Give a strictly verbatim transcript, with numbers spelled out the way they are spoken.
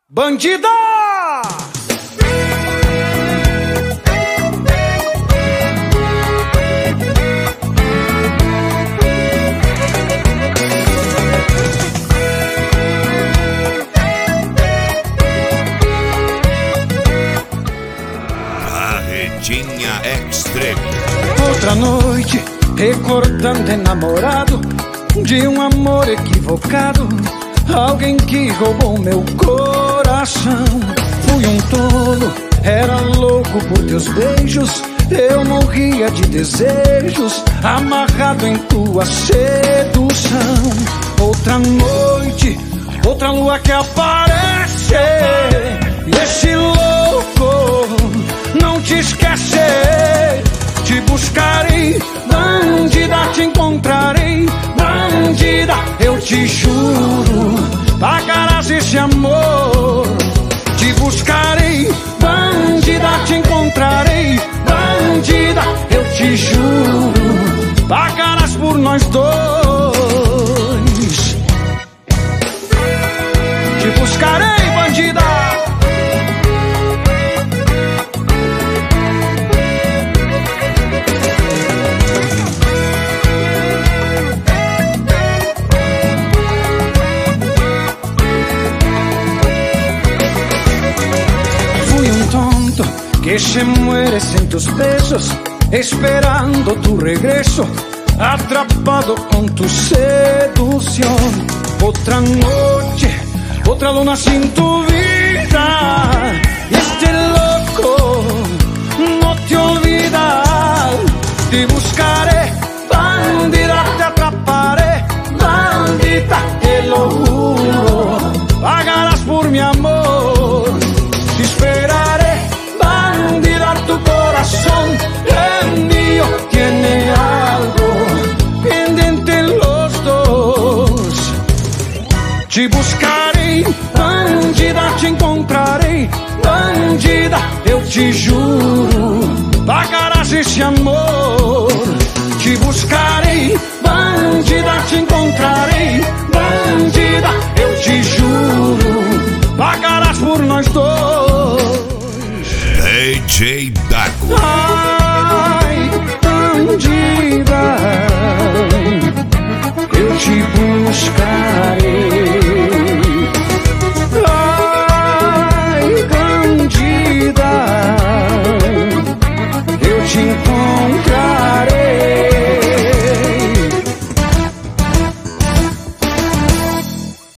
Bandida! Carretinha Extreme. Outra noite, recordando enamorado de um amor equivocado, alguém que roubou meu coração. Fui um tolo, era louco por teus beijos, eu morria de desejos, amarrado em tua sedução. Outra noite, outra lua que aparece, e esse louco não te esquece. Te buscarei, bandida, te encontrarei, bandida, eu te juro, pagarás esse amor. Te buscarei, bandida, te encontrarei, bandida, eu te juro, pagarás por nós dois. Te buscarei, bandida. Que se muere sin tus besos, esperando tu regreso, atrapado con tu seducción. Otra noche, otra luna sin tu vida, y este loco no te olvida. Te buscaré, bandida, te atraparé, bandita, te lo juro, pagarás por mi amor. Te esperaré, tu corazón, el mío, tiene algo pendiente los dos. Te buscarei, bandida, te encontrarei, bandida, eu te juro, pagarás esse amor. Te buscarei, bandida, te encontrarei, bandida, eu te juro, pagarás por nós dois. D J